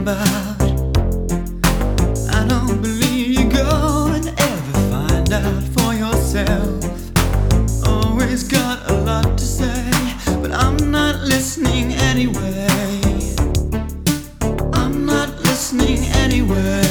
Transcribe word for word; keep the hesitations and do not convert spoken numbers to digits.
about. I don't believe you go and ever find out for yourself. Always got a lot to say, but I'm not listening anyway. I'm not listening anyway.